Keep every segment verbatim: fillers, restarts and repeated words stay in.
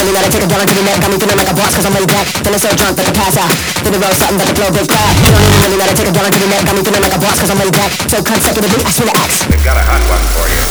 really not. I take a gallon to the neck, got me feeling like a boss cause I'm way back. Feeling so drunk that I pass out. Then it rolls something that the flow big crack. You don't even really not. I take a gallon to the neck, got me feeling like a boss cause I'm way back. So consecutively, I swing the axe. They've got a hot one for you.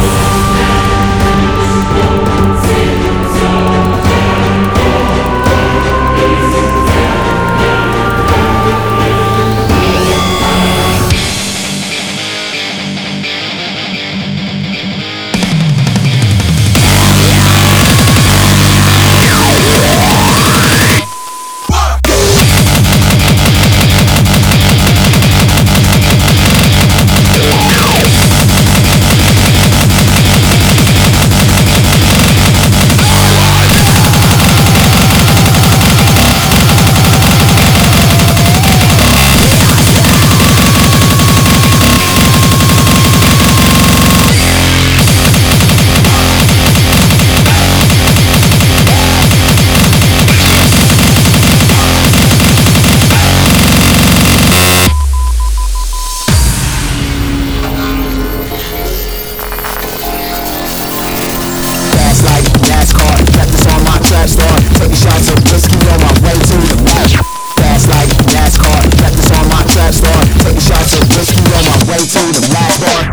Taking shots of whiskey on my way to the match. Fast like NASCAR, got this on my trap star. Taking shots of whiskey on my way to the last bar.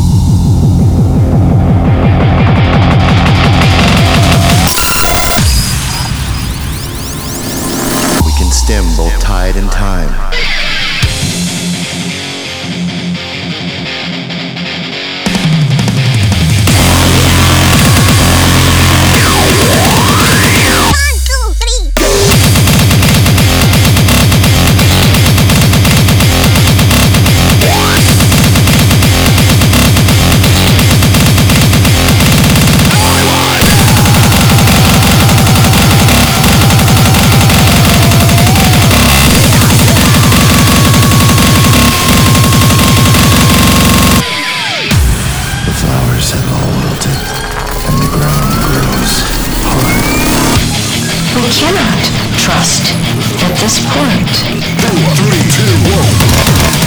We can stem both tide and time. We cannot trust at this point. Four, three, two, one.